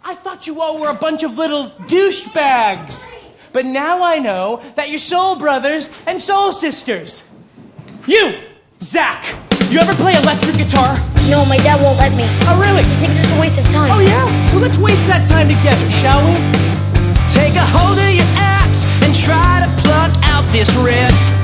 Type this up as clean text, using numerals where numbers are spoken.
I thought you all were a bunch of little douchebags. But now I know that you're soul brothers and soul sisters. You, Zach, you ever play electric guitar? No, my dad won't let me. Oh, really? He thinks it's a waste of time. Oh, yeah? Well, let's waste that time together, shall we? Take a hold of your axe and try to pluck out this red.